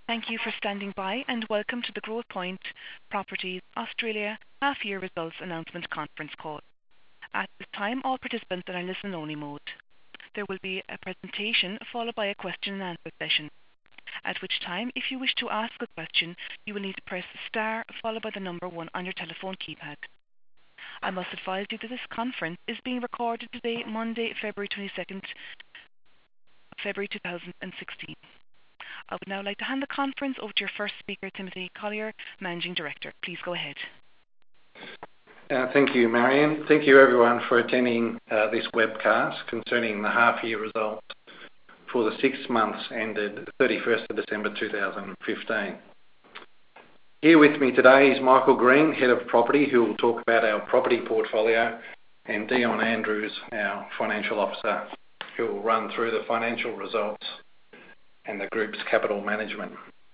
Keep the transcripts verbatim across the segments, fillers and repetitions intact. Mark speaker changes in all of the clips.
Speaker 1: Thank you for standing by, and welcome to the Growthpoint Properties Australia half-year results announcement conference call. At this time, all participants are in listen-only mode. There will be a presentation followed by a question and answer session, at which time, if you wish to ask a question, you will need to press star followed by the number one on your telephone keypad. I must advise you that this conference is being recorded today, Monday, February twenty-second, February two thousand sixteen. I would now like to hand the conference over to your first speaker, Timothy Collier, Managing Director. Please go ahead.
Speaker 2: Uh, thank you, Marion. Thank you, everyone, for attending uh, this webcast concerning the half-year results for the six months ended thirty-first of December two thousand fifteen. Here with me today is Michael Green, Head of Property, who will talk about our property portfolio, and Dion Andrews, our Financial Officer, who will run through the financial results and the group's capital management.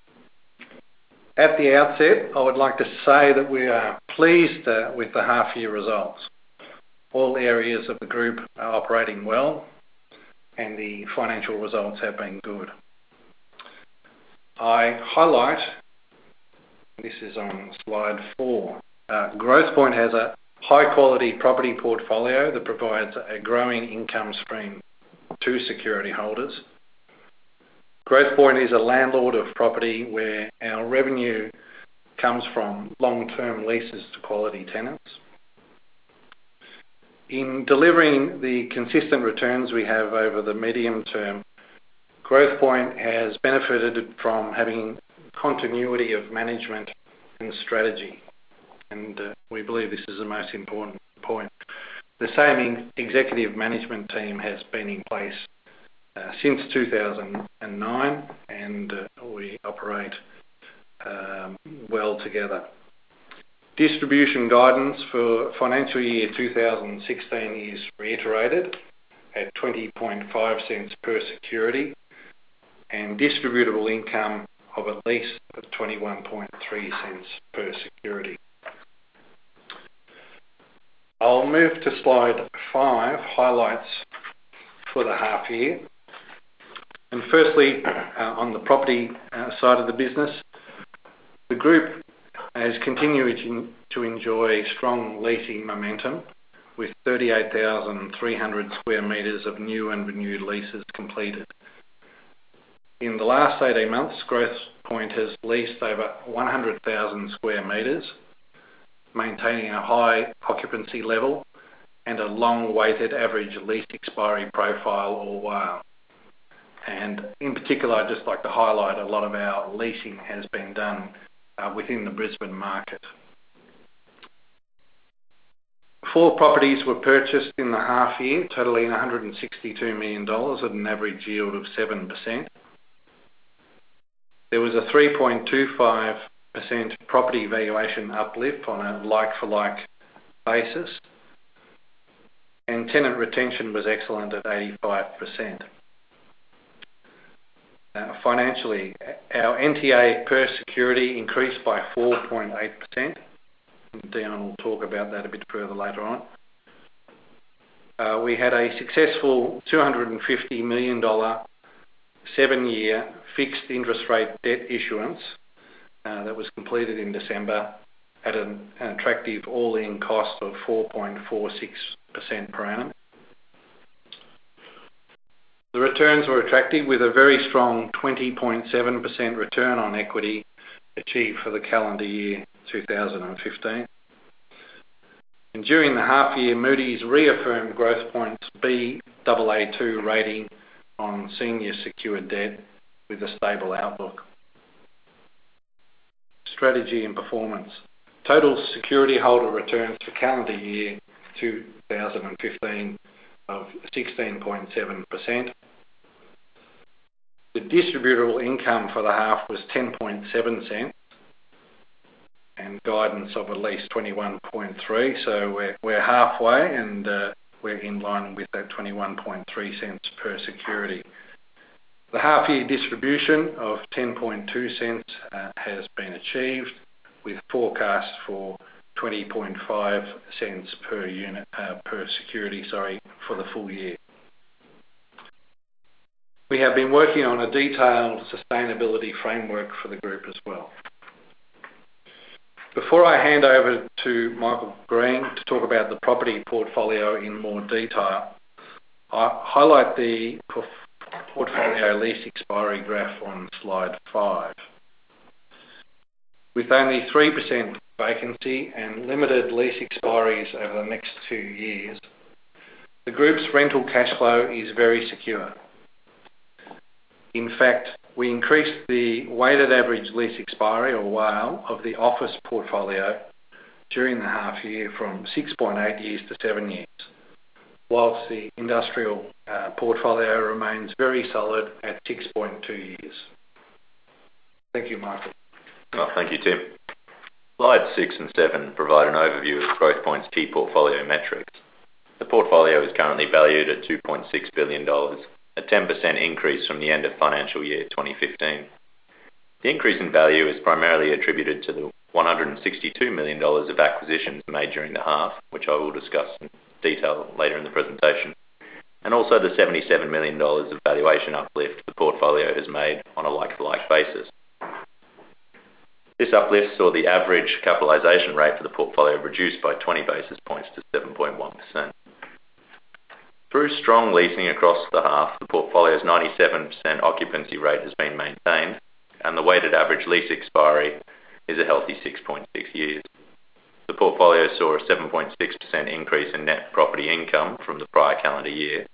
Speaker 2: At the outset, I would like to say that we are pleased uh, with the half-year results. All areas of the group are operating well, and the financial results have been good. I highlight, this is on slide four, uh, Growthpoint has a high-quality property portfolio that provides a growing income stream to security holders. Growthpoint is a landlord of property where our revenue comes from long-term leases to quality tenants. In delivering the consistent returns we have over the medium term, Growthpoint has benefited from having continuity of management and strategy, and uh, we believe this is the most important point. The same executive management team has been in place Uh, since two thousand nine, and uh, we operate um, well together. Distribution guidance for financial year two thousand sixteen is reiterated at twenty point five cents per security, and distributable income of at least twenty-one point three cents per security. I'll move to slide five, highlights for the half year. And firstly, uh, on the property uh, side of the business, the group has continued to enjoy strong leasing momentum with thirty-eight thousand three hundred square metres of new and renewed leases completed. In the last eighteen months, Growthpoint has leased over one hundred thousand square metres, maintaining a high occupancy level and a long-weighted average lease expiry profile or W A L. And in particular, I'd just like to highlight a lot of our leasing has been done uh, within the Brisbane market. Four properties were purchased in the half year, totaling one hundred sixty-two million dollars at an average yield of seven percent. There was a three point two five percent property valuation uplift on a like-for-like basis, and tenant retention was excellent at eighty-five percent. Uh, financially, our N T A per security increased by four point eight percent. Dion will talk about that a bit further later on. Uh, we had a successful two hundred fifty million dollars seven-year fixed interest rate debt issuance uh, that was completed in December at an, an attractive all-in cost of four point four six percent per annum. The returns were attractive, with a very strong twenty point seven percent return on equity achieved for the calendar year two thousand fifteen. And during the half year, Moody's reaffirmed Growthpoint's B A A two rating on senior secured debt with a stable outlook. Strategy and performance. Total security holder returns for calendar year two thousand fifteen of sixteen point seven percent. The distributable income for the half was ten point seven cents and guidance of at least twenty-one point three, so we're, we're halfway, and uh, we're in line with that twenty-one point three cents per security. The half-year distribution of ten point two cents uh, has been achieved, with forecast for twenty point five cents per unit uh, per security, sorry, for the full year. We have been working on a detailed sustainability framework for the group as well. Before I hand over to Michael Green to talk about the property portfolio in more detail, I highlight the portfolio lease expiry graph on slide five. With only three percent vacancy and limited lease expiries over the next two years, the group's rental cash flow is very secure. In fact, we increased the weighted average lease expiry, or WALE, of the office portfolio during the half year from six point eight years to seven years, whilst the industrial uh, portfolio remains very solid at six point two years. Thank you, Michael.
Speaker 3: Well, thank you, Tim. Slides six and seven provide an overview of Growthpoint's key portfolio metrics. The portfolio is currently valued at two point six billion dollars, a ten percent increase from the end of financial year twenty fifteen. The increase in value is primarily attributed to the one hundred sixty-two million dollars of acquisitions made during the half, which I will discuss in detail later in the presentation, and also the seventy-seven million dollars of valuation uplift the portfolio has made on a like-for-like basis. This uplift saw the average capitalisation rate for the portfolio reduced by twenty basis points to seven point one percent. Through strong leasing across the half, the portfolio's ninety-seven percent occupancy rate has been maintained, and the weighted average lease expiry is a healthy six point six years. The portfolio saw a seven point six percent increase in net property income from the prior calendar year.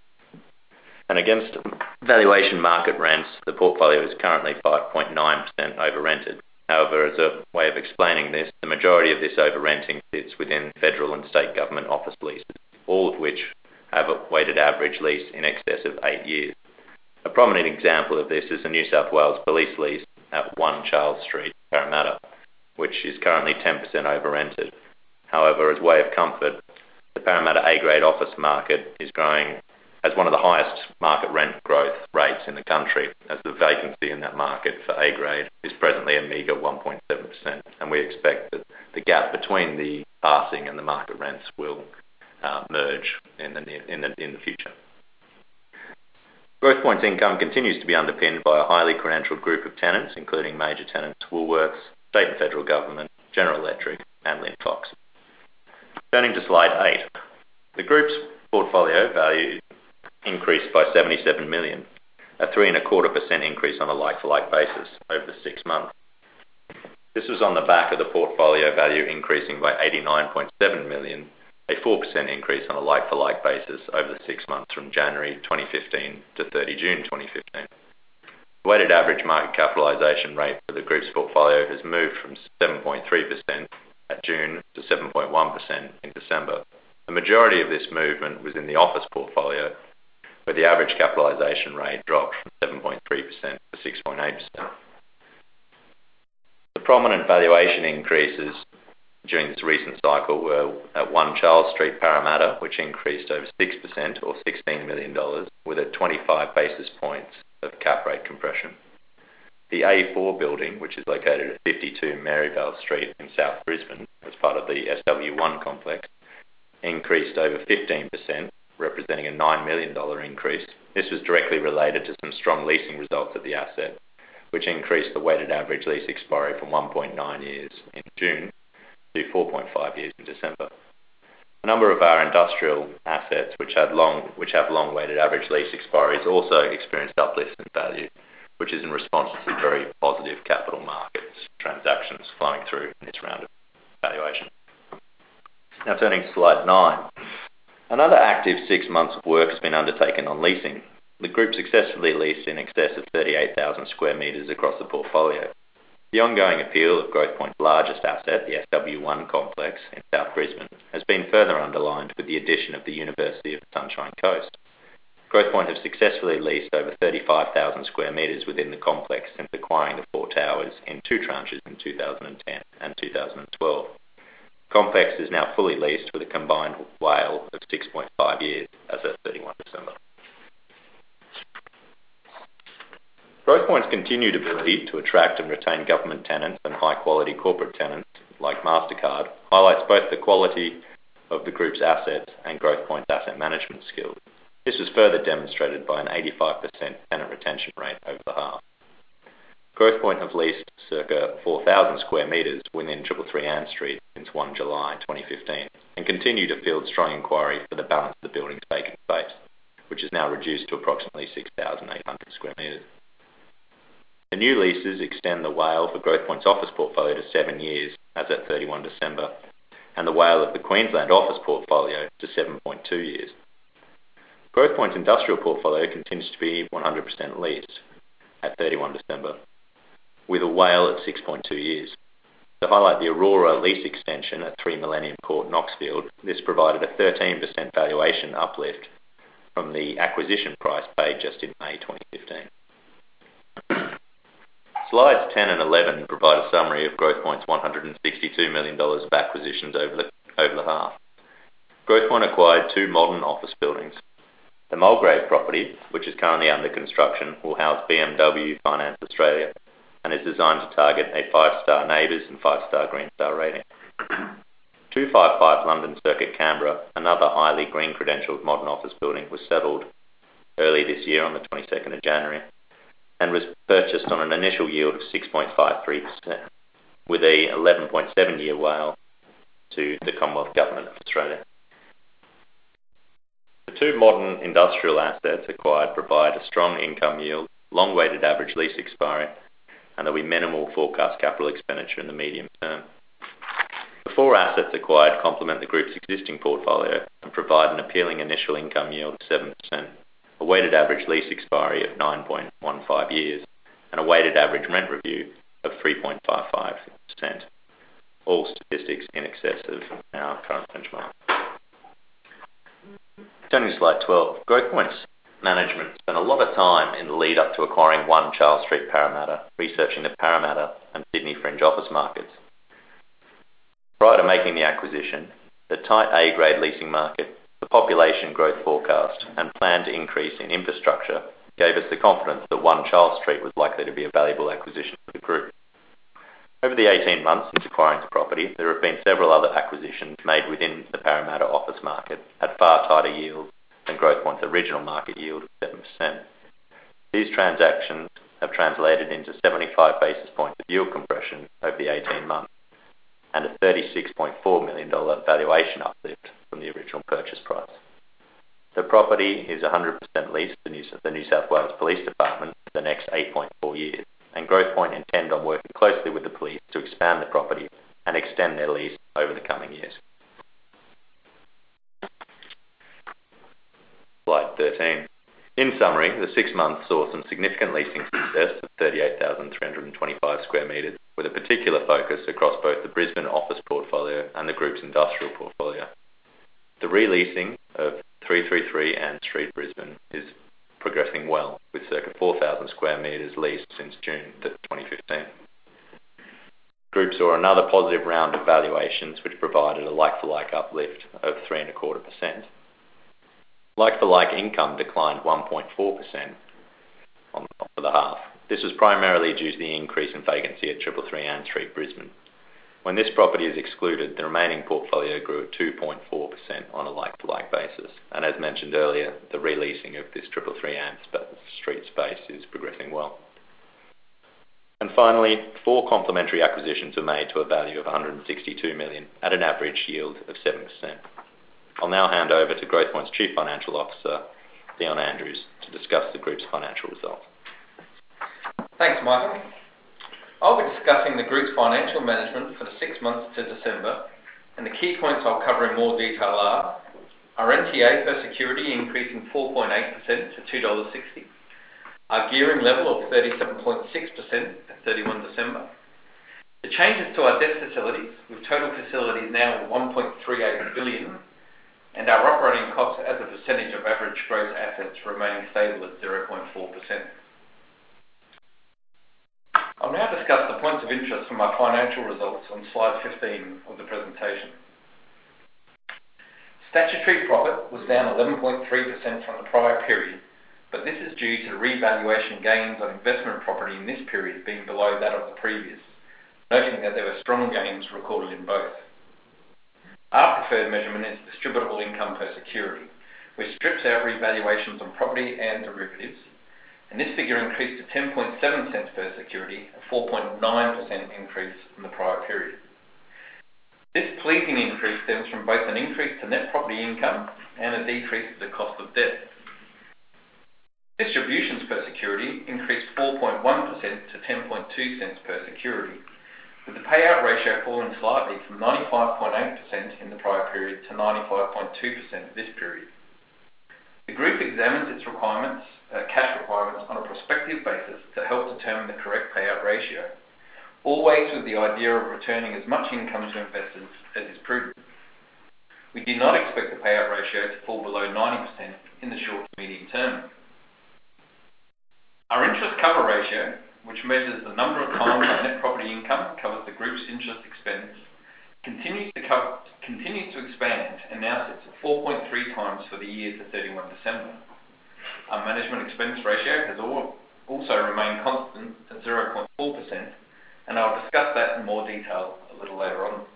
Speaker 3: And against valuation market rents, the portfolio is currently five point nine percent over-rented. However, as a way of explaining this, the majority of this over-renting sits within federal and state government office leases, all of which have a weighted average lease in excess of eight years. A prominent example of this is the New South Wales police lease at one Charles Street, Parramatta, which is currently ten percent over-rented. However, as way of comfort, the Parramatta A-grade office market is growing as one of the highest market rent growth rates in the country, as the vacancy in that market for A-grade is presently a meagre one point seven percent, and we expect that the gap between the passing and the market rents will uh, merge in the, near, in, the, in the future. Growthpoint's income continues to be underpinned by a highly credentialed group of tenants, including major tenants Woolworths, state and federal government, General Electric, and Linfox. Turning to slide eight, the group's portfolio value increased by seventy-seven million dollars, a three and a quarter percent increase on a like-for-like basis over the six months. This was on the back of the portfolio value increasing by eighty-nine point seven million dollars, a four percent increase on a like-for-like basis over the six months from January twenty fifteen to thirty June twenty fifteen. The weighted average market capitalisation rate for the group's portfolio has moved from seven point three percent at June to seven point one percent in December. The majority of this movement was in the office portfolio, where the average capitalisation rate dropped from seven point three percent to six point eight percent. The prominent valuation increases during this recent cycle were at one Charles Street, Parramatta, which increased over six percent or sixteen million dollars, with a twenty-five basis points of cap rate compression. The A four building, which is located at fifty-two Maryvale Street in South Brisbane, as part of the S W one complex, increased over fifteen percent, representing a nine million dollars increase. This was directly related to some strong leasing results at the asset, which increased the weighted average lease expiry from one point nine years in June to four point five years in December. A number of our industrial assets, which had long, which have long weighted average lease expiries, also experienced uplifts in value, which is in response to very positive capital markets transactions flowing through in this round of valuation. Now turning to slide nine. Another active six months of work has been undertaken on leasing. The group successfully leased in excess of thirty-eight thousand square metres across the portfolio. The ongoing appeal of Growthpoint's largest asset, the S W one complex in South Brisbane, has been further underlined with the addition of the University of the Sunshine Coast. Growthpoint have successfully leased over thirty-five thousand square metres within the complex since acquiring the four towers in two tranches in two thousand ten and two thousand twelve. The complex is now fully leased with a combined WALE of six point five years as at thirty-first December. Growthpoint's continued ability to attract and retain government tenants and high-quality corporate tenants like MasterCard highlights both the quality of the group's assets and Growthpoint's asset management skills. This was further demonstrated by an eighty-five percent tenant retention rate over the half. Growthpoint have leased circa four thousand square metres within three thirty-three Ann Street since the first of July twenty fifteen and continue to field strong inquiry for the balance of the building's vacant space, which is now reduced to approximately six thousand eight hundred square metres. The new leases extend the WALE for Growthpoint's office portfolio to seven years as at thirty-first of December, and the WALE of the Queensland office portfolio to seven point two years. Growthpoint's industrial portfolio continues to be one hundred percent leased at thirty-first of December, with a WALE at six point two years. To highlight the Aurora lease extension at three Millennium Court, Knoxfield, this provided a thirteen percent valuation uplift from the acquisition price paid just in May twenty fifteen. Slides ten and eleven provide a summary of Growthpoint's one hundred sixty-two million dollars of acquisitions over the, over the half. Growthpoint acquired two modern office buildings. The Mulgrave property, which is currently under construction, will house B M W Finance Australia and is designed to target a five-star NABERS and five-star Green Star rating. two fifty-five London Circuit, Canberra, another highly green credentialed modern office building, was settled early this year on the twenty-second of January and was purchased on an initial yield of six point five three percent with a eleven point seven year WALE to the Commonwealth Government of Australia. The two modern industrial assets acquired provide a strong income yield, long weighted average lease expiry, and there will be minimal forecast capital expenditure in the medium term. The four assets acquired complement the group's existing portfolio and provide an appealing initial income yield of seven percent, a weighted average lease expiry of nine point one five years, and a weighted average rent review of three point five five percent, all statistics in excess of our current benchmark. Turning to slide twelve, Growthpoint's management spent a lot of time in the lead up to acquiring One Charles Street, Parramatta, researching the Parramatta and Sydney fringe office markets. Prior to making the acquisition, the tight A-grade leasing market, the population growth forecast, and planned increase in infrastructure gave us the confidence that One Charles Street was likely to be a valuable acquisition for the group. Over the eighteen months since acquiring the property, there have been several other acquisitions made within the Parramatta office market at far tighter yields than Growthpoint's original market yield of seven percent. These transactions have translated into seventy-five basis points of yield compression over the eighteen months and a thirty-six point four million dollars valuation uplift from the original purchase price. The property is one hundred percent leased to the New South Wales Police Department for the next eight point four years, and Growthpoint intend on working closely with the police to expand the property and extend their lease over the coming years. Slide thirteen. In summary, the six months saw some significant leasing success of thirty-eight thousand three hundred twenty-five square metres, with a particular focus across both the Brisbane office portfolio and the group's industrial portfolio. The releasing of three thirty-three Ann Street, Brisbane, is progressing well, with circa four thousand square metres leased since June twenty fifteen. Group saw another positive round of valuations, which provided a like-for-like uplift of three point five percent. Like-for-like income declined one point four percent on for the half. This was primarily due to the increase in vacancy at three thirty-three Ann Street, Brisbane. When this property is excluded, the remaining portfolio grew at two point four percent on a like-for-like basis. And as mentioned earlier, the releasing of this three thirty-three Ann Street space is progressing well. And finally, four complementary acquisitions were made to a value of one hundred sixty-two million dollars at an average yield of seven percent. I'll now hand over to Growthpoint's Chief Financial Officer, Dion Andrews, to discuss the group's financial results.
Speaker 4: Thanks, Michael. I'll be discussing the group's financial management for the six months to December, and the key points I'll cover in more detail are our N T A per security increasing four point eight percent to two dollars sixty, our gearing level of thirty-seven point six percent at thirty-first of December, the changes to our debt facilities, with total facilities now of one point three eight billion dollars, and our operating costs as a percentage of average gross assets remaining stable at zero point four percent. I'll now discuss the points of interest from our financial results on slide fifteen of the presentation. Statutory profit was down eleven point three percent from the prior period, but this is due to the revaluation gains on investment property in this period being below that of the previous, noting that there were strong gains recorded in both. Our preferred measurement is distributable income per security, which strips out revaluations on property and derivatives, and this figure increased to ten point seven cents per security, a four point nine percent increase from the prior period. This pleasing increase stems from both an increase to net property income and a decrease to the cost of debt. Distributions per security increased four point one percent to ten point two cents per security, with the payout ratio falling slightly from ninety-five point eight percent in the prior period to ninety-five point two percent this period. The group examines its requirements, uh, cash requirements on a prospective basis to help determine the correct payout ratio, always with the idea of returning as much income to investors as is prudent. We do not expect the payout ratio to fall below ninety percent in the short to medium term. Our interest cover ratio, which measures the number of times our net property income covers the group's interest expense, continues to, cover, continues to expand and now sits at four point three times for the year to thirty-first December. Our management expense ratio has also remained constant at zero point four percent, and I'll discuss that in more detail a little later on.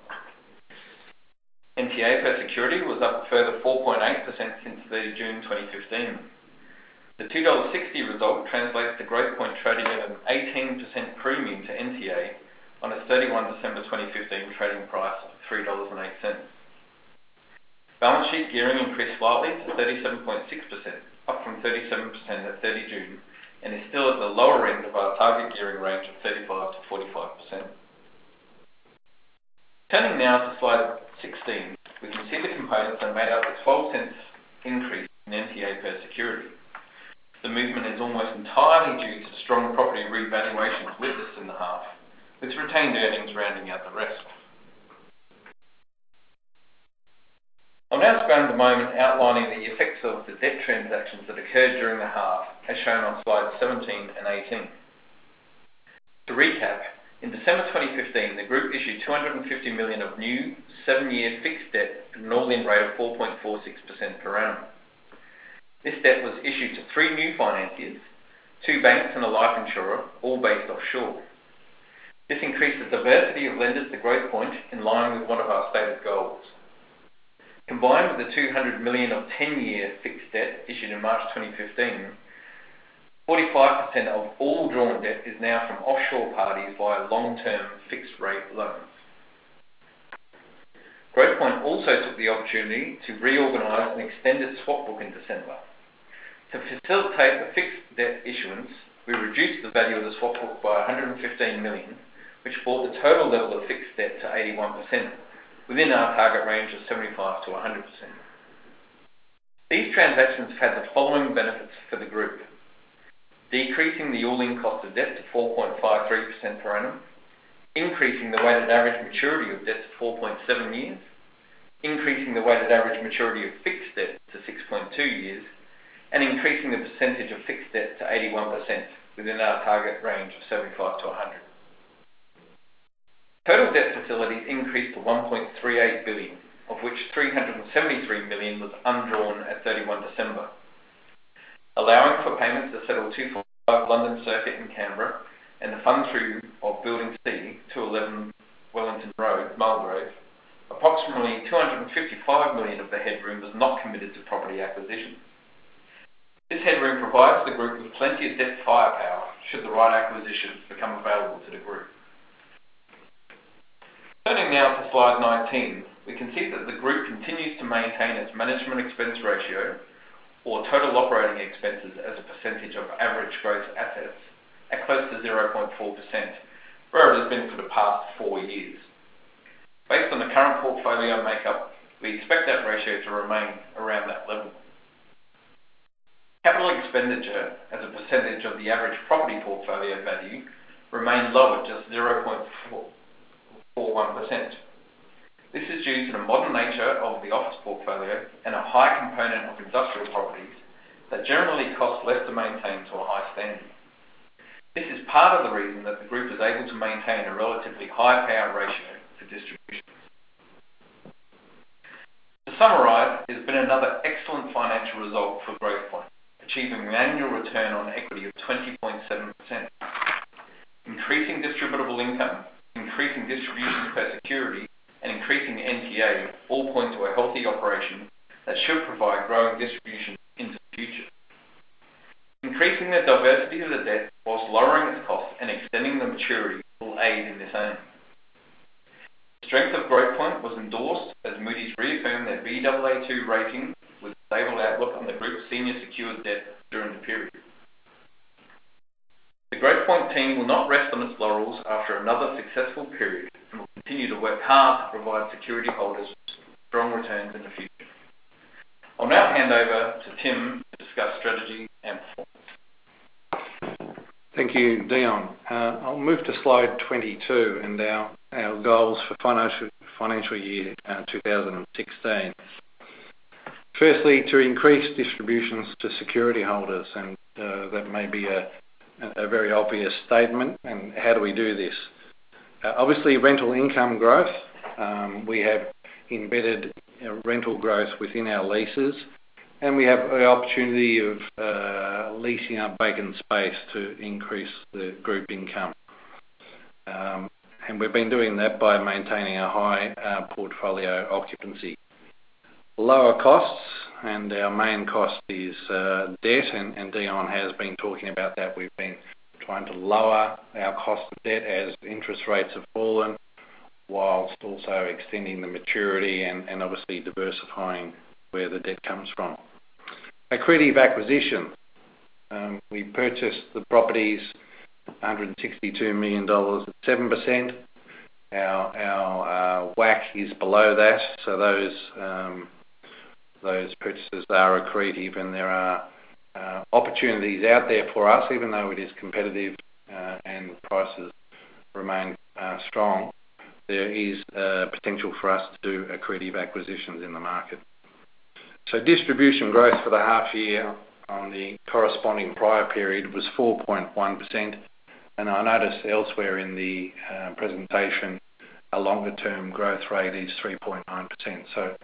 Speaker 4: N T A per security was up a further four point eight percent since thirtieth June twenty fifteen. The two dollars sixty result translates to Growthpoint trading at an eighteen percent premium to N T A on its thirty-first December twenty fifteen trading price of three dollars and eight cents. Balance sheet gearing increased slightly to thirty-seven point six percent, up from thirty-seven percent at thirtieth June, and is still at the lower end of our target gearing range of thirty-five to forty-five percent. Turning now to slide sixteen, we can see the components that made up the twelve cents increase in N T A per security. The movement is almost entirely due to strong property revaluations witnessed in the half, with retained earnings rounding out the rest. I'll now spend a moment outlining the effects of the debt transactions that occurred during the half, as shown on slides seventeen and eighteen. To recap, in December twenty fifteen, the group issued two hundred fifty million dollars of new seven-year fixed debt at an all-in rate of four point four six percent per annum. This debt was issued to three new financiers, two banks and a life insurer, all based offshore. This increased the diversity of lenders to Growthpoint in line with one of our stated goals. Combined with the two hundred million dollars of ten-year fixed debt issued in March twenty fifteen, forty-five percent of all drawn debt is now from offshore parties via long-term fixed-rate loans. Growthpoint also took the opportunity to reorganise and extend its swap book in December. To facilitate the fixed debt issuance, we reduced the value of the swap book by one hundred fifteen million dollars, which brought the total level of fixed debt to eighty-one percent, within our target range of seventy-five to one hundred percent. These transactions have had the following benefits for the group: decreasing the all-in cost of debt to four point five three percent per annum, increasing the weighted average maturity of debt to four point seven years, increasing the weighted average maturity of fixed debt to six point two years, and increasing the percentage of fixed debt to eighty-one percent within our target range of seventy-five to one hundred. Total debt facilities increased to one point three eight billion dollars, of which three hundred seventy-three million dollars was undrawn at thirty-first December. Allowing for payments to settle two forty-five London Circuit in Canberra and the fund-through of Building C, two eleven Wellington Road, Mulgrave, approximately two hundred fifty-five million dollars of the headroom was not committed to property acquisition. This headroom provides the group with plenty of debt firepower should the right acquisitions become available to the group. Turning now to slide nineteen, we can see that the group continues to maintain its management expense ratio, or total operating expenses as a percentage of average gross assets, at close to zero point four percent, where it has been for the past four years. Based on the current portfolio makeup, we expect that ratio to remain around that level. Capital expenditure as a percentage of the average property portfolio value remained low at just zero point four one percent. This is due to the modern nature of the office portfolio and a high component of industrial properties that generally cost less to maintain to a high standard. This is part of the reason that the group is able to maintain a relatively high payout ratio for distributions. To summarise, it has been another excellent financial result for Growthpoint, achieving an annual return on equity of twenty point seven percent. Increasing distributable income, increasing distributions per security, and increasing N T A all point to a healthy operation that should provide growing distribution into the future. Increasing the diversity of the debt whilst lowering its cost and extending the maturity will aid in this aim. The strength of Growthpoint was endorsed as Moody's reaffirmed their B A A two rating with a stable outlook on the group's senior secured debt during the period. The Growthpoint team will not rest on its laurels after another successful period and will continue to work hard to provide security holders strong returns in the future. I'll now hand over to Tim to discuss strategy and performance.
Speaker 2: Thank you, Dion. Uh, I'll move to slide twenty-two and our, our goals for financial, financial year uh, two thousand sixteen. Firstly, to increase distributions to security holders, and uh, that may be a, a very obvious statement. And how do we do this? Uh, obviously, rental income growth. Um, we have embedded uh, rental growth within our leases, and we have the opportunity of uh, leasing up vacant space to increase the group income. Um, and we've been doing that by maintaining a high uh, portfolio occupancy. Lower costs, and our main cost is uh, debt, and, and Dion has been talking about that. We've been trying to lower our cost of debt as interest rates have fallen, whilst also extending the maturity and, and obviously diversifying where the debt comes from. Accretive acquisition. Um, we purchased the properties one hundred sixty-two million dollars at seven percent. Our, our uh, W A C is below that, so those um, those purchases are accretive, and there are uh, opportunities out there for us, even though it is competitive uh, and prices remain uh, strong. There is uh, potential for us to do accretive acquisitions in the market. So distribution growth for the half year on the corresponding prior period was four point one percent, and I noticed elsewhere in the uh, presentation a longer term growth rate is three point nine percent. So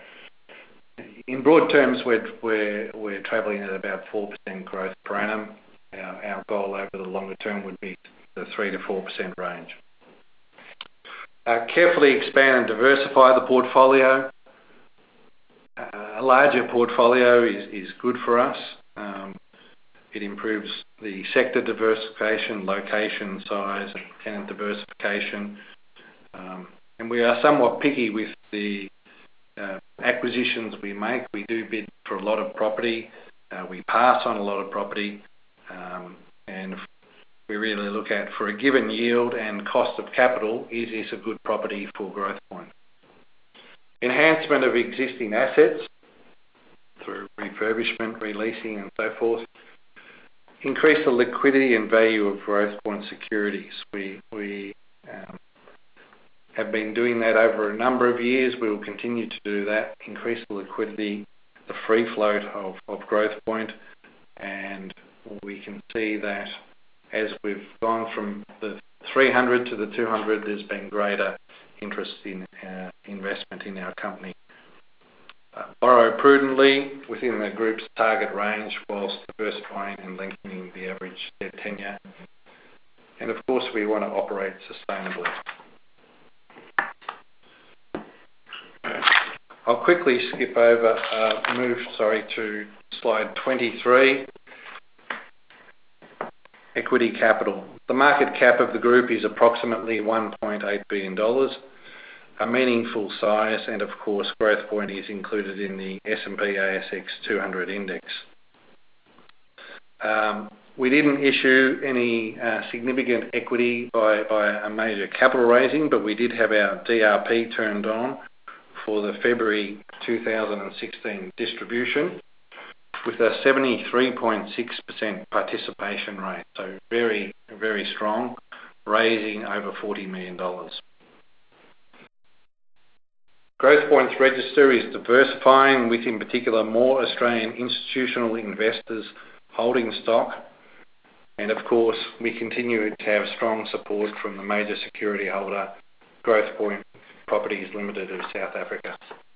Speaker 2: in broad terms, we're, we're, we're travelling at about four percent growth per annum. Our, our goal over the longer term would be the three to four percent range. Uh, carefully expand and diversify the portfolio. Uh, a larger portfolio is, is good for us. Um, it improves the sector diversification, location, size, and tenant diversification. Um, and we are somewhat picky with the uh, acquisitions we make. We do bid for a lot of property. Uh, we pass on a lot of property. Um, and we really look at, for a given yield and cost of capital, is this a good property for Growthpoint? Enhancement of existing assets through refurbishment, releasing and so forth. Increase the liquidity and value of Growthpoint securities. We, we um, have been doing that over a number of years. We will continue to do that. Increase the liquidity, the free float of, of Growthpoint, and we can see that as we've gone from the three hundred to the two hundred, there's been greater interest in uh, investment in our company. Uh, borrow prudently within the group's target range whilst diversifying and lengthening the average debt tenure. And of course, we want to operate sustainably. I'll quickly skip over, uh, move, sorry, to slide twenty-three. Equity capital. The market cap of the group is approximately one point eight billion dollars, a meaningful size, and of course Growthpoint is included in the S and P A S X two hundred index. Um, we didn't issue any uh, significant equity by, by a major capital raising, but we did have our D R P turned on for the February two thousand sixteen distribution, with a seventy-three point six percent participation rate, so very, very strong, raising over forty million dollars. Growthpoint's register is diversifying, with in particular more Australian institutional investors holding stock, and of course we continue to have strong support from the major security holder, Growthpoint Properties Limited of South Africa.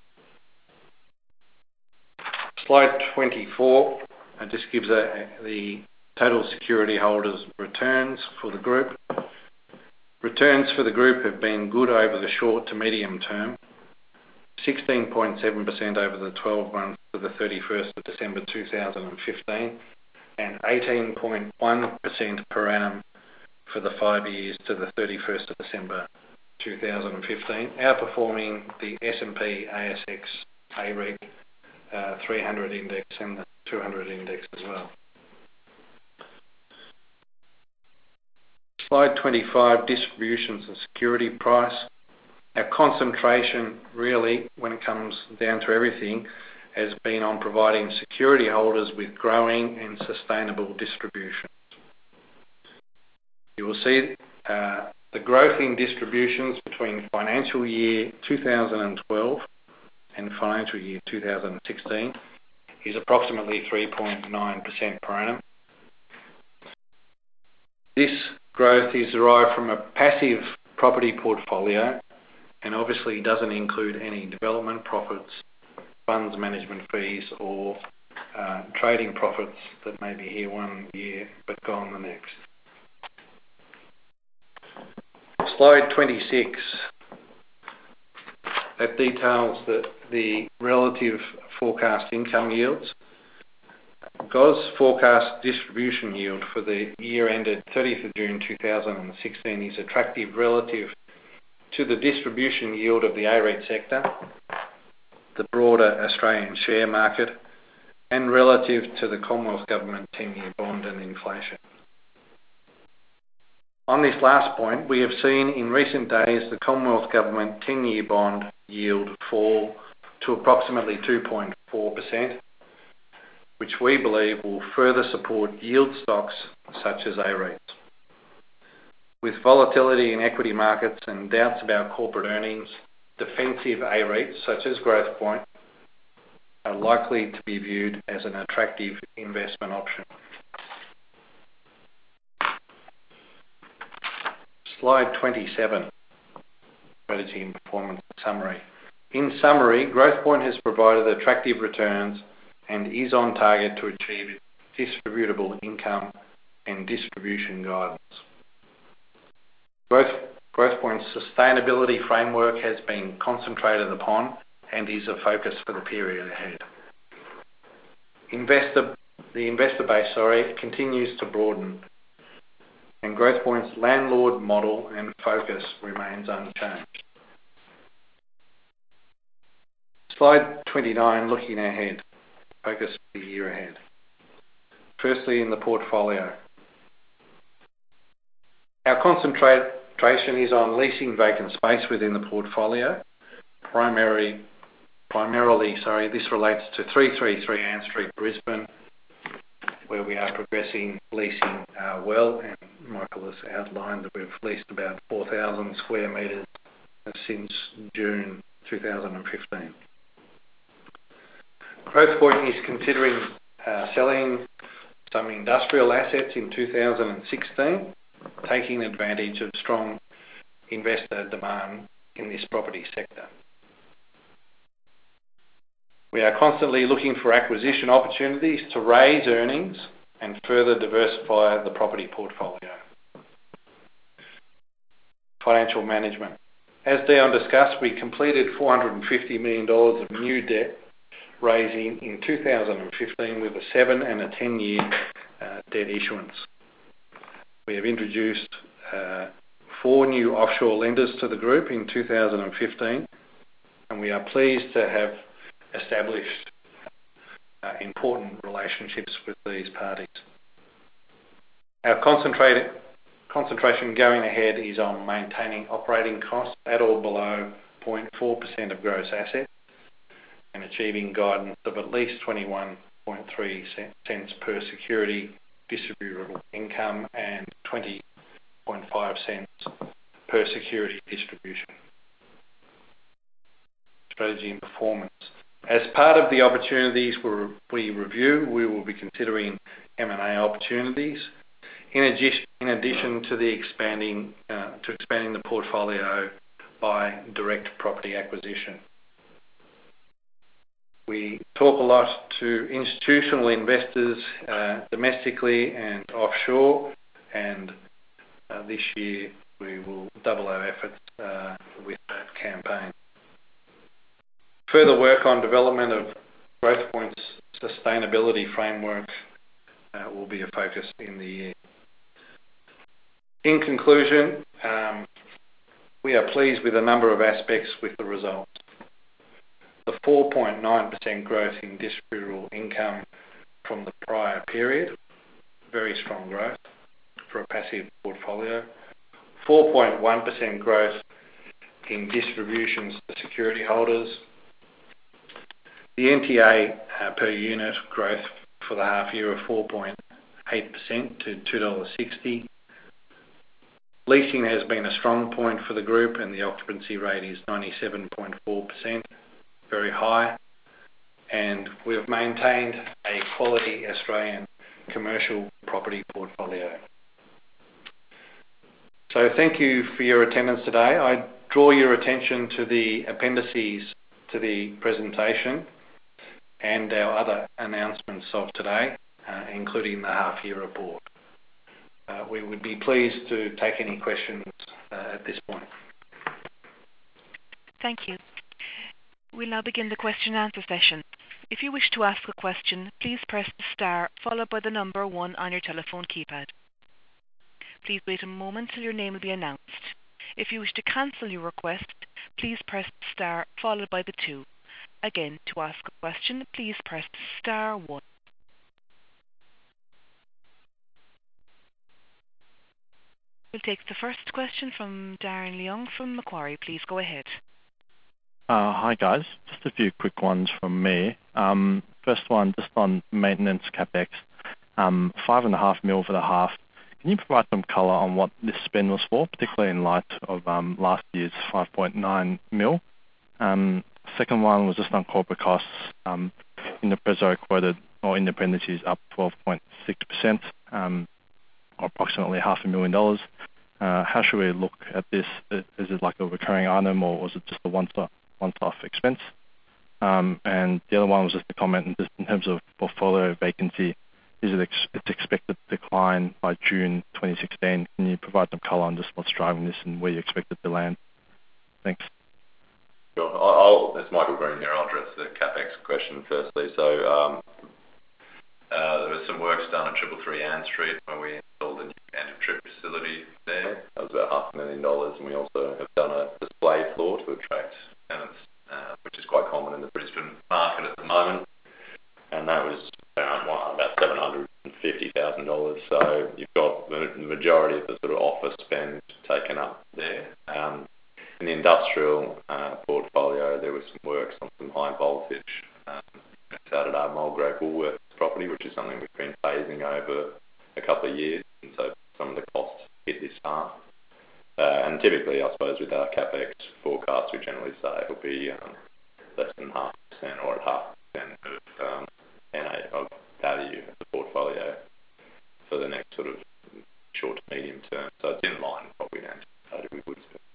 Speaker 2: Slide twenty-four uh, just gives a, a, the total security holders returns for the group. Returns for the group have been good over the short to medium term. sixteen point seven percent over the twelve months to the thirty-first of December two thousand fifteen, and eighteen point one percent per annum for the five years to the thirty-first of December two thousand fifteen, outperforming the S and P A S X A R E I C uh, three hundred index and the two hundred index as well. Slide twenty-five, distributions and security price. Our concentration really, when it comes down to everything, has been on providing security holders with growing and sustainable distributions. You will see uh, the growth in distributions between financial year two thousand twelve and financial year two thousand sixteen is approximately three point nine percent per annum. This growth is derived from a passive property portfolio and obviously doesn't include any development profits, funds management fees, or uh, trading profits that may be here one year but gone the next. Slide twenty-six, that details the, the relative forecast income yields. G O Z's forecast distribution yield for the year ended thirtieth of June two thousand sixteen is attractive relative to the distribution yield of the A R E I T sector, the broader Australian share market, and relative to the Commonwealth Government ten-year bond and inflation. On this last point, we have seen in recent days the Commonwealth Government ten-year bond yield fall to approximately two point four percent, which we believe will further support yield stocks such as A R E I T. With volatility in equity markets and doubts about corporate earnings, defensive A R E I Ts such as Growthpoint are likely to be viewed as an attractive investment option. Slide twenty-seven, strategy and performance summary. In summary, Growthpoint has provided attractive returns and is on target to achieve distributable income and distribution guidance. Growth, Growthpoint's sustainability framework has been concentrated upon and is a focus for the period ahead. Investor, the investor base sorry, continues to broaden, and Growthpoint's landlord model and focus remains unchanged. Slide twenty-nine, looking ahead, focus for the year ahead. Firstly, in the portfolio. Our concentration is on leasing vacant space within the portfolio. Primarily, primarily, sorry, this relates to three thirty-three Ann Street, Brisbane, where we are progressing leasing uh, well, and Michael has outlined that we've leased about four thousand square metres since June two thousand fifteen. Growthpoint is considering uh, selling some industrial assets in two thousand sixteen, taking advantage of strong investor demand in this property sector. We are constantly looking for acquisition opportunities to raise earnings and further diversify the property portfolio. Financial management. As Dion discussed, we completed four hundred fifty million dollars of new debt raising in two thousand fifteen with a seven and a ten-year uh, debt issuance. We have introduced uh, four new offshore lenders to the group in two thousand fifteen, and we are pleased to have established uh, important relationships with these parties. Our concentrated concentration going ahead is on maintaining operating costs at or below zero point four percent of gross assets and achieving guidance of at least twenty-one point three cents per security distributable income and twenty point five cents per security distribution. Strategy and performance. As part of the opportunities we review, we will be considering M and A opportunities, in addition, in addition to the expanding uh, to expanding the portfolio by direct property acquisition. We talk a lot to institutional investors uh, domestically and offshore, and uh, this year we will double our efforts uh, with that campaign. Further work on development of Growthpoint's sustainability framework uh, will be a focus in the year. In conclusion, um, we are pleased with a number of aspects with the results. The four point nine percent growth in distributable income from the prior period, very strong growth for a passive portfolio. four point one percent growth in distributions to security holders. The N T A uh, per unit growth for the half year of four point eight percent to two dollars sixty. Leasing has been a strong point for the group, and the occupancy rate is ninety-seven point four percent, very high. And we have maintained a quality Australian commercial property portfolio. So thank you for your attendance today. I draw your attention to the appendices to the presentation and our other announcements of today, uh, including the half-year report. Uh, we would be pleased to take any questions uh, at this point.
Speaker 1: Thank you. We'll now begin the question and answer session. If you wish to ask a question, please press the star followed by the number one on your telephone keypad. Please wait a moment till your name will be announced. If you wish to cancel your request, please press star followed by the two. Again, to ask a question, please press star one. We'll take the first question from Darren Leung from Macquarie. Please go ahead.
Speaker 5: Uh, hi guys, just a few quick ones from me. Um, first one, just on maintenance capex, um, five and a half mil for the half. Can you provide some colour on what this spend was for, particularly in light of um, last year's five point nine mil? Um, second one was just on corporate costs. Um, in the preso quoted, or in the appendices, up twelve point six percent, um, or approximately half a million dollars. Uh, how should we look at this? Is it like a recurring item, or was it just a once-off once-off expense? Um, and the other one was just a comment in, just in terms of portfolio vacancy. Is it ex- it's expected to decline by June twenty sixteen? Can you provide some colour on just what's driving this and where you expect it to land? Thanks.
Speaker 3: Sure. I'll, it's Michael Green here. I'll address the capex question firstly. So um, uh, there was some works done at Triple Three Ann Street when we installed a new end-of-trip facility there. That was about half a million dollars, and we also have done a display floor to attract tenants, uh, which is quite common in the Brisbane market at the moment. And that was about, well, about seven hundred fifty thousand dollars. So you've got the, the majority of the sort of office spend taken up there. Um, in the industrial uh, portfolio, there was some works on some high voltage um, out at our Mulgrave Woolworths property, which is something we've been phasing over a couple of years. And so some of the costs hit this half. Uh, and typically, I suppose, with our capex forecast, we generally say it'll be um, less than half percent or at half percent of um, N A of value of the portfolio for the next sort of short to medium term. So it's in line with what we anticipated we would spend.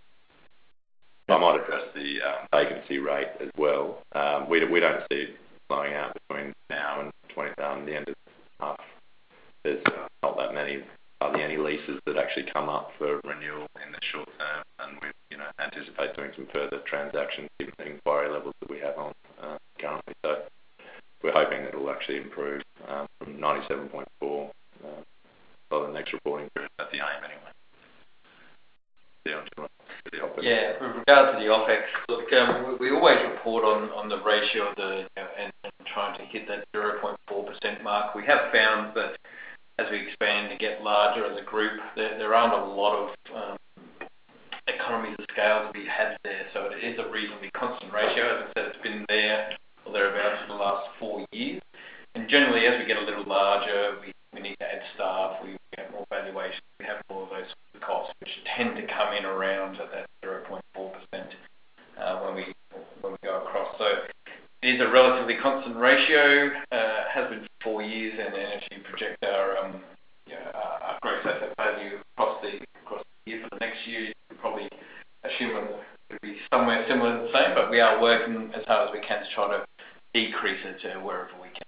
Speaker 3: I might address the um, vacancy rate as well. Um, we, we don't see it slowing out between now and twenty, um, the end of the half. There's uh, not that many, hardly any leases that actually come up for renewal in the short term, and we you know anticipate doing some further transactions given the inquiry levels that we have on uh, currently. So we're hoping that it will actually improve um, from ninety-seven point four uh, by the next reporting period. That's the aim anyway.
Speaker 4: Yeah, with regard to the OPEX, look, um, we, we always report on, on the ratio of the, you know, and, and trying to hit that zero point four percent mark. We have found that as we expand and get larger as a group, there, there aren't a lot of um, economies of scale to be had there. So it is a reasonably constant ratio. As I said, it's been there or thereabouts for the last four years. And generally, as we get a little larger, we, we need to add staff, we have more valuation, we have more of those costs, which tend to come in around at that zero point four percent uh, when we when we go across. So it is a relatively constant ratio, uh, has been for four years, and then as you project our um, you know, our, our gross asset value across the across the year for the next year, you can probably assume it would be somewhere similar to the same. But we are working as hard as we can to try to decrease it to wherever we can.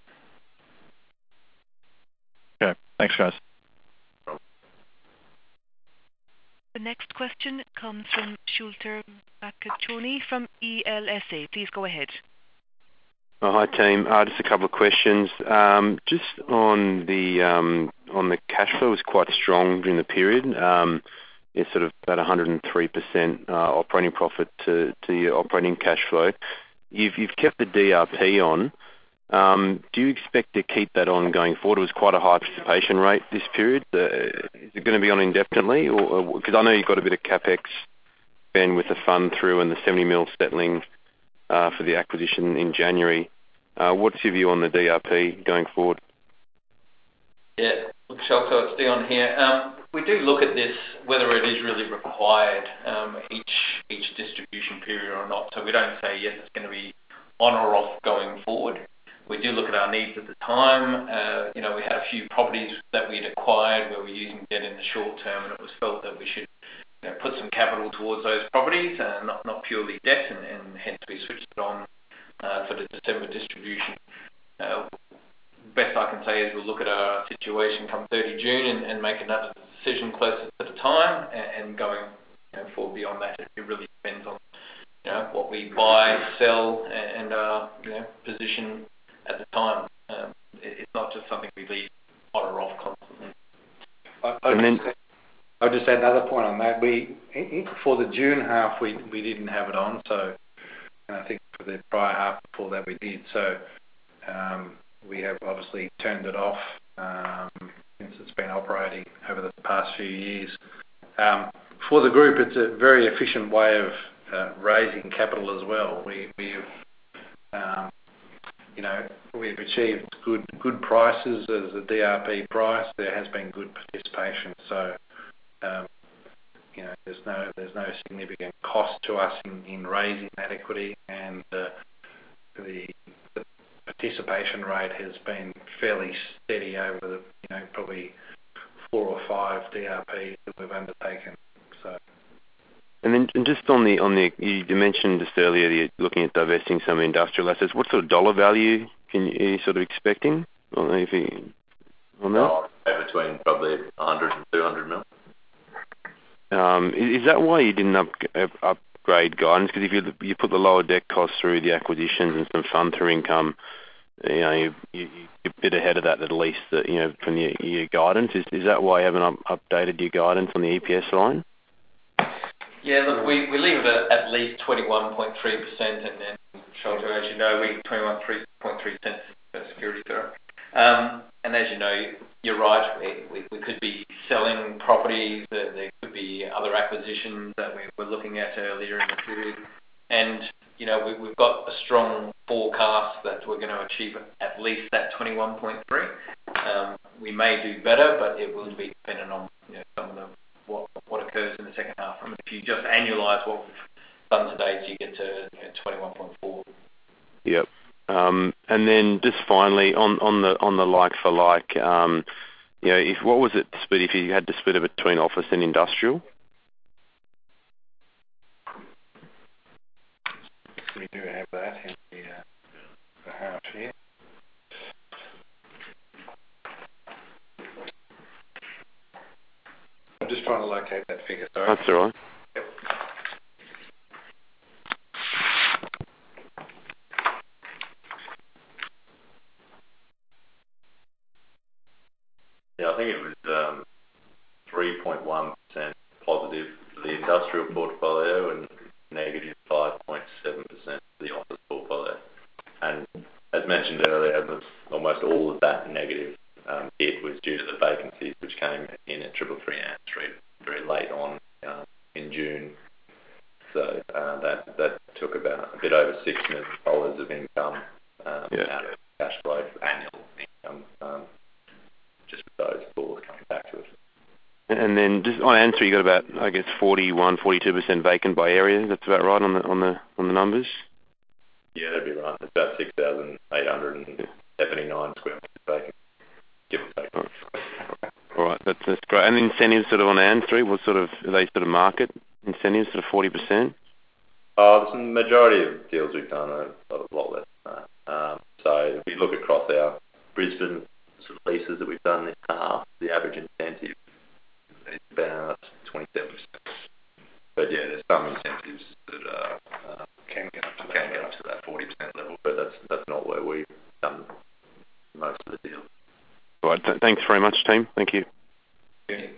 Speaker 5: Okay, thanks guys.
Speaker 1: The next question comes from Sholto Macochoni from E L S A. Please go ahead.
Speaker 6: Oh, hi, team. Uh, just a couple of questions. Um, just on the um, on the cash flow was quite strong during the period. Um, it's sort of about one hundred three percent uh, operating profit to, to your operating cash flow. You've you've kept the D R P on. Um, do you expect to keep that on going forward? It was quite a high participation rate this period. Uh, is it going to be on indefinitely, or because I know you've got a bit of capex spend with the fund through and the seventy mil settling uh, for the acquisition in January. Uh, what's your view on the D R P going forward?
Speaker 4: Yeah, look, Sholto, it's Dion here. Um, we do look at this, whether it is really required um, each each distribution period or not. So we don't say, yes, it's going to be on or off going forward. We do look at our needs at the time. Uh, you know, we had a few properties that we'd acquired where we're using debt in the short term, and it was felt that we should you know, put some capital towards those properties, uh, not not purely debt, and, and hence we switched it on uh, for the December distribution. Uh, best I can say is we'll look at our situation come thirty June and, and make another decision closer to the time, and, and going you know, forward beyond that, it really depends on you know what we buy, sell, and, and uh, you know position at the time. Um, it, it's not just something we leave on or off constantly.
Speaker 2: I, I'll, just, I'll just add another point on that. We for the June half we we didn't have it on, so and I think for the prior half before that we did. So um, we have obviously turned it off um, since it's been operating over the past few years. Um, for the group, it's a very efficient way of uh, raising capital as well. We we've um, You know, we've achieved good good prices as a D R P price. There has been good participation, so um, you know, there's no there's no significant cost to us in, in raising that equity, and uh, the, the participation rate has been fairly steady over the you know probably four or five D R Ps that we've undertaken. So.
Speaker 6: And then and just on the, on the you mentioned just earlier that you're looking at divesting some industrial assets. What sort of dollar value can you, are you sort of expecting on, if you, on that?
Speaker 3: Oh, between probably one hundred and two hundred mil.
Speaker 6: Um, is, is that why you didn't up, upgrade guidance? Because if you you put the lower debt costs through the acquisitions and some fund through income, you know, you, you, you're a bit ahead of that at least, uh, you know, from your, your guidance. Is, is that why you haven't up, updated your guidance on the E P S line?
Speaker 4: Yeah, look, we, we leave it at at least twenty-one point three percent, and then, Sholto, as you know, we twenty-one point three cents per security, sorry. Um, and as you know, you're right, we, we, we could be selling properties, there, there could be other acquisitions that we were looking at earlier in the period. And, you know, we, we've got a strong forecast that we're going to achieve at least that twenty-one point three. Um, we may do better, but it will be dependent on you know, some of the what what occurs in the second half. I mean, if you just annualise what we've done to date, you get to you know, twenty-one point four.
Speaker 6: Yep. Um, and then just finally on, on the on the like for like, um, you know, if what was it split if you had to split it between office and industrial?
Speaker 2: We do have that in the, uh, the half here. I'm just trying to locate that figure, sorry.
Speaker 6: That's all right.
Speaker 2: Yep.
Speaker 3: Yeah, I think it was um, three point one percent positive for the industrial portfolio and negative five point seven percent for the office portfolio. And as mentioned earlier, almost all of that negative um, hit was due to the vacancies which came in at Triple Three Ann Street very late on uh, in June. So uh, that that took about a bit over six million dollars of income um,
Speaker 6: yeah.
Speaker 3: out of cash flow, annual income, um, just with those floors coming back to us.
Speaker 6: And then just on answer, you got about I guess forty-one, forty-two percent vacant by area. That's about right on the on the on the numbers.
Speaker 3: Yeah, that'd be right. It's about six thousand eight hundred seventy-nine square metres vacant, give or take.
Speaker 6: All right, All right. That's, that's great. And incentives sort of on Ann Street, what sort of are they sort of market incentives, sort of forty percent?
Speaker 3: Oh, the majority of deals we've done are a lot less than that. Um, so if you look across our Brisbane sort of leases that we've done this half, the average incentive is about twenty-seven percent. But yeah, there's some incentives that uh, uh,
Speaker 2: Can get up to
Speaker 3: can
Speaker 2: that.
Speaker 3: get up to that forty percent level, but that's that's not where we've done most of the deal.
Speaker 6: All right. Th- thanks very much, team. Thank you.
Speaker 3: Yeah.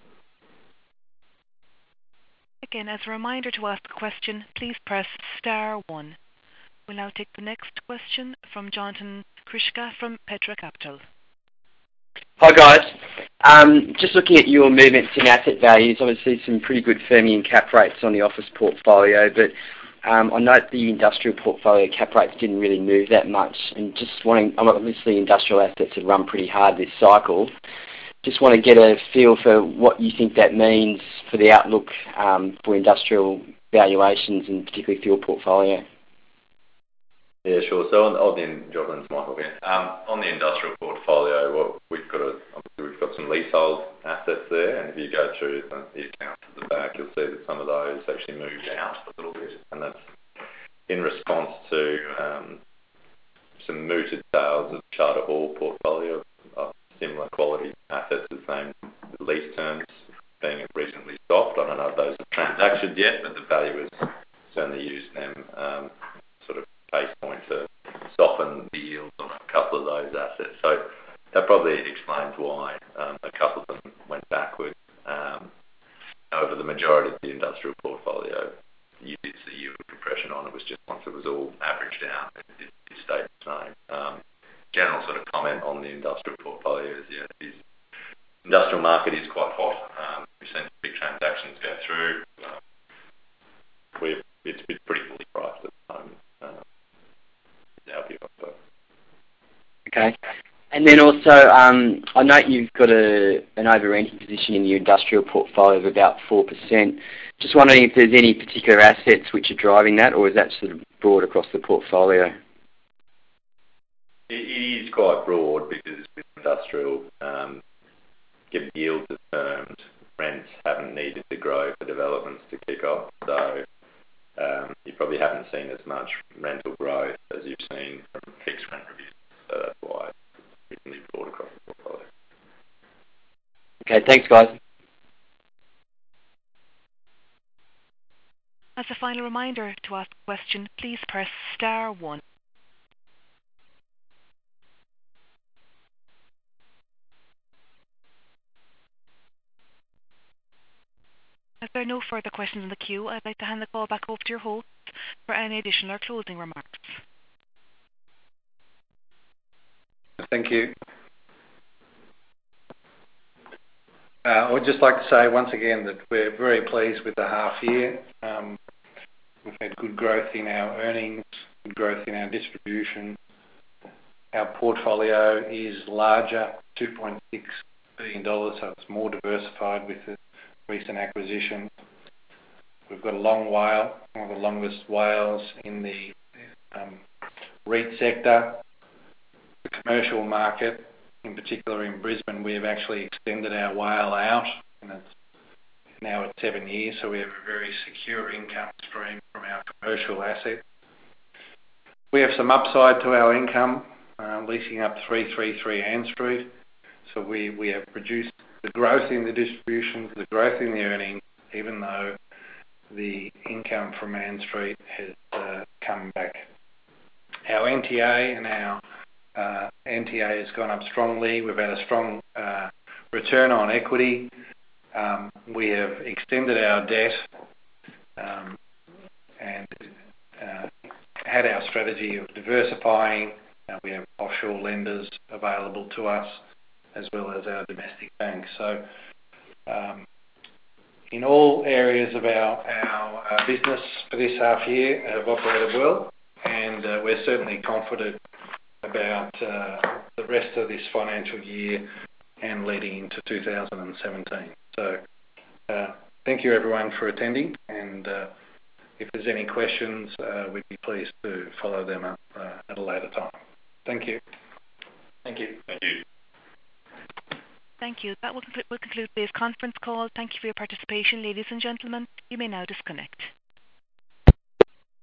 Speaker 1: Again, as a reminder to ask a question, please press star one. We'll now take the next question from Jonathan Krishka from Petra Capital.
Speaker 7: Hi guys. Um, just looking at your movements in asset values, obviously some pretty good firming in cap rates on the office portfolio, but um, I note the industrial portfolio cap rates didn't really move that much. And just wanting, obviously industrial assets have run pretty hard this cycle. Just want to get a feel for what you think that means for the outlook um, for industrial valuations and particularly for your portfolio.
Speaker 3: Yeah, sure. So on, on the Jocelyn's Michael here. Um, on the industrial portfolio, well, we've got a, obviously we've got some leasehold assets there, and if you go through the, the accounts at the back, you'll see that some of those actually moved out a little bit, and that's in response to um, some mooted sales of Charter Hall portfolio of similar quality assets, the same lease terms being recently stopped. I don't know if those are transactions yet, but the value has certainly used them um, sort of base point to soften the yields on a couple of those assets. So that probably explains why um, a couple of them went backward. Um, over the majority of the industrial portfolio, you did see yield compression on it. Was just once it was all averaged out, it, it, it stayed the same. Um, general sort of comment on the industrial portfolio is, yeah, the industrial market is quite hot. Um, we've seen big transactions go through. Uh, we've, it's been pretty fully priced at the moment. Uh,
Speaker 7: Okay. And then also, um, I note you've got a, an over-renting position in your industrial portfolio of about four percent. Just wondering if there's any particular assets which are driving that, or is that sort of broad across the portfolio?
Speaker 3: It, it is quite broad because with industrial, um, given yields have termed, rents haven't needed to grow for developments to kick off. So um, you probably haven't seen as much rental growth as you've seen from fixed rent reviews. So that's why it's reasonably broad across the portfolio.
Speaker 7: Okay, thanks guys.
Speaker 1: As a final reminder to ask a question, please press star one. As there are no further questions in the queue, I'd like to hand the call back over to your host for any additional or closing remarks.
Speaker 2: Thank you. Uh, I would just like to say once again that we're very pleased with the half year. Um, we've had good growth in our earnings, good growth in our distribution. Our portfolio is larger, two point six billion dollars, so it's more diversified with the recent acquisition. We've got a long WALE, one of the longest WALEs in the um, REIT sector. The commercial market, in particular in Brisbane, we have actually extended our WALE out, and it's now at seven years, so we have a very secure income stream from our commercial assets. We have some upside to our income, uh, leasing up three thirty-three Ann Street, so we, we have produced the growth in the distributions, the growth in the earnings, even though the income from Ann Street has uh, come back. Our N T A and our Uh, N T A has gone up strongly. We've had a strong uh, return on equity. Um, we have extended our debt um, and uh, had our strategy of diversifying. Uh, we have offshore lenders available to us as well as our domestic banks. So um, in all areas of our, our uh, business for this half year have operated well, and uh, we're certainly confident about uh, the rest of this financial year and leading into two thousand seventeen. So uh, thank you everyone for attending, and uh, if there's any questions, uh, we'd be pleased to follow them up uh, at a later time. Thank you.
Speaker 3: Thank you. Thank you.
Speaker 1: Thank you. That will conclude, will conclude today's conference call. Thank you for your participation, ladies and gentlemen. You may now disconnect.